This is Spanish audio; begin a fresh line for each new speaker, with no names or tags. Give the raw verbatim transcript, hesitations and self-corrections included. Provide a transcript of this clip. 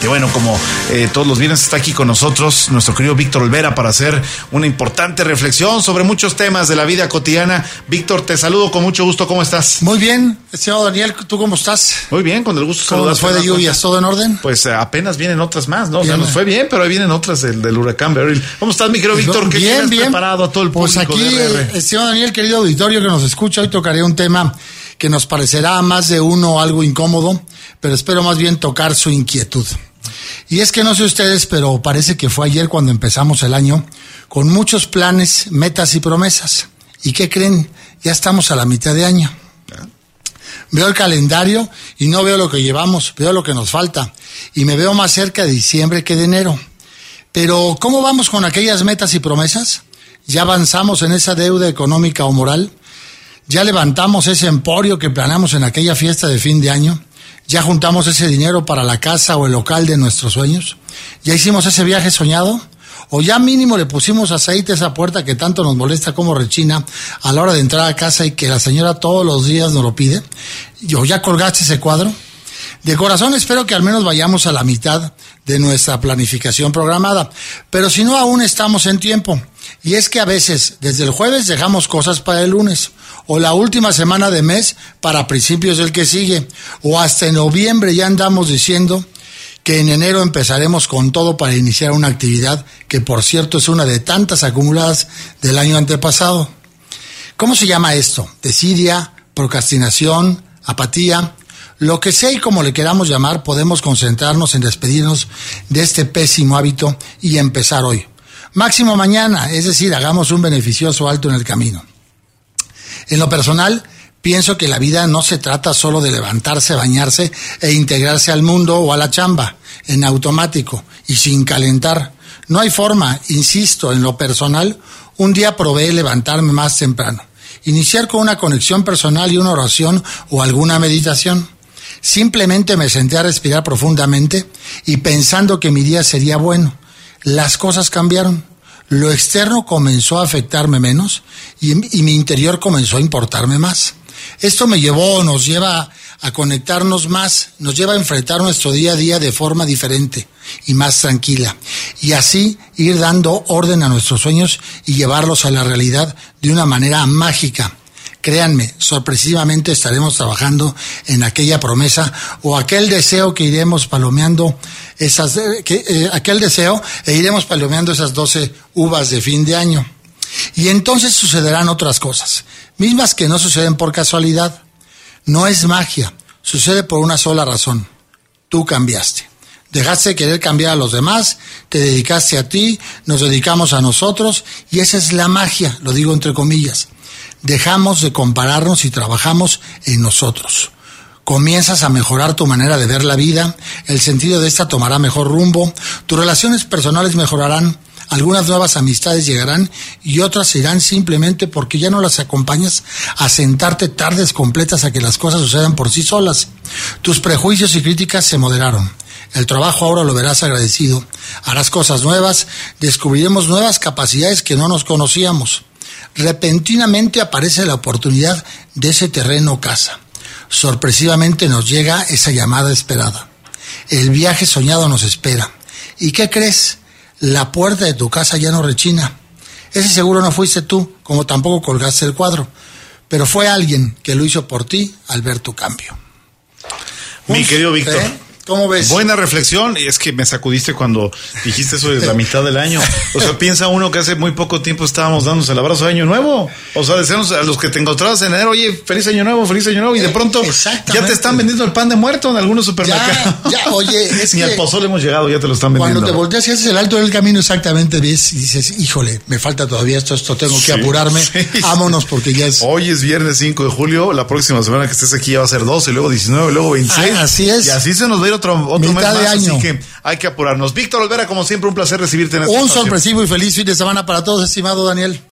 Y bueno, como eh, todos los viernes está aquí con nosotros nuestro querido Víctor Olvera para hacer una importante reflexión sobre muchos temas de la vida cotidiana. Víctor, te saludo con mucho gusto. ¿Cómo estás?
Muy bien, estimado Daniel, ¿tú cómo estás?
Muy bien, con el gusto de
¿Cómo nos fue de lluvias? ¿Todo en orden?
Pues eh, apenas vienen otras más, ¿no? O sea,
Bien.
nos fue bien, pero ahí vienen otras del, del huracán Beryl. ¿Cómo estás, mi querido Víctor? ¿Qué
bien,
tienes
bien.
preparado a todo el
Pues
público
aquí,
de R R?
estimado Daniel, querido auditorio que nos escucha, hoy tocaré un tema que nos parecerá a más de uno algo incómodo, pero espero más bien tocar su inquietud. Y es que no sé ustedes, pero parece que fue ayer cuando empezamos el año, con muchos planes, metas y promesas. ¿Y qué creen? Ya estamos a la mitad de año. Veo el calendario y no veo lo que llevamos, veo lo que nos falta. Y me veo más cerca de diciembre que de enero. Pero, ¿cómo vamos con aquellas metas y promesas? ¿Ya avanzamos en esa deuda económica o moral? ¿Ya levantamos ese emporio que planeamos en aquella fiesta de fin de año? ¿Ya juntamos ese dinero para la casa o el local de nuestros sueños? ¿Ya hicimos ese viaje soñado? ¿O ya mínimo le pusimos aceite a esa puerta que tanto nos molesta como rechina a la hora de entrar a casa y que la señora todos los días nos lo pide? ¿O ya colgaste ese cuadro? De corazón espero que al menos vayamos a la mitad de nuestra planificación programada, pero si no, aún estamos en tiempo. Y es que a veces, desde el jueves dejamos cosas para el lunes, o la última semana de mes para principios del que sigue, o hasta en noviembre ya andamos diciendo que en enero empezaremos con todo para iniciar una actividad que, por cierto, es una de tantas acumuladas del año antepasado. ¿Cómo se llama esto? Desidia, procrastinación, apatía. Lo que sea y como le queramos llamar, podemos concentrarnos en despedirnos de este pésimo hábito y empezar hoy. Máximo mañana, es decir, hagamos un beneficioso alto en el camino. En lo personal, pienso que la vida no se trata solo de levantarse, bañarse e integrarse al mundo o a la chamba, en automático y sin calentar. No hay forma, insisto, en lo personal, un día probé levantarme más temprano, iniciar con una conexión personal y una oración o alguna meditación. Simplemente me senté a respirar profundamente y pensando que mi día sería bueno. Las cosas cambiaron. Lo externo comenzó a afectarme menos y, y mi interior comenzó a importarme más. Esto me llevó, nos lleva a conectarnos más, nos lleva a enfrentar nuestro día a día de forma diferente y más tranquila. Y así ir dando orden a nuestros sueños y llevarlos a la realidad de una manera mágica. Créanme, sorpresivamente estaremos trabajando en aquella promesa o aquel deseo que iremos palomeando esas, que, eh, aquel deseo e iremos palomeando esas doce uvas de fin de año. Y entonces sucederán otras cosas, mismas que no suceden por casualidad. No es magia, sucede por una sola razón. Tú cambiaste. Dejaste de querer cambiar a los demás, te dedicaste a ti, nos dedicamos a nosotros y esa es la magia, lo digo entre comillas. Dejamos de compararnos y trabajamos en nosotros. Comienzas a mejorar tu manera de ver la vida, el sentido de esta tomará mejor rumbo, tus relaciones personales mejorarán, algunas nuevas amistades llegarán y otras se irán simplemente porque ya no las acompañas a sentarte tardes completas a que las cosas sucedan por sí solas. Tus prejuicios y críticas se moderaron. El trabajo ahora lo verás agradecido. Harás cosas nuevas, descubriremos nuevas capacidades que no nos conocíamos. Repentinamente aparece la oportunidad de ese terreno casa. Sorpresivamente nos llega esa llamada esperada. El viaje soñado nos espera. ¿Y qué crees? La puerta de tu casa ya no rechina. Ese seguro no fuiste tú, como tampoco colgaste el cuadro, pero fue alguien que lo hizo por ti al ver tu cambio.
Mi
Uf,
querido Víctor.
¿eh? ¿Cómo ves?
Buena reflexión, y es que me sacudiste cuando dijiste eso de la mitad del año. O sea, piensa uno que hace muy poco tiempo estábamos dándose el abrazo de Año Nuevo. O sea, deseamos a los que te encontrabas en enero, oye, feliz Año Nuevo, feliz Año Nuevo, y de pronto ya te están vendiendo el pan de muerto en algunos supermercados.
Ya, ya, oye, es
Ni
que
al pozole hemos llegado, ya te lo están vendiendo.
Cuando te volteas y haces el alto del camino, exactamente ves y dices, híjole, me falta todavía esto, esto tengo que
Sí,
apurarme,
sí.
vámonos porque ya es...
Hoy es viernes cinco de julio, la próxima semana que estés aquí ya va a ser doce, luego diecinueve, luego veintiséis.
Ah, así es.
Y así se nos va a ir otro, otro mes más,
de año.
Así que hay que apurarnos. Víctor Olvera, como siempre, un placer recibirte en esta
Un
ocasión.
sorpresivo y feliz fin de semana para todos, estimado Daniel.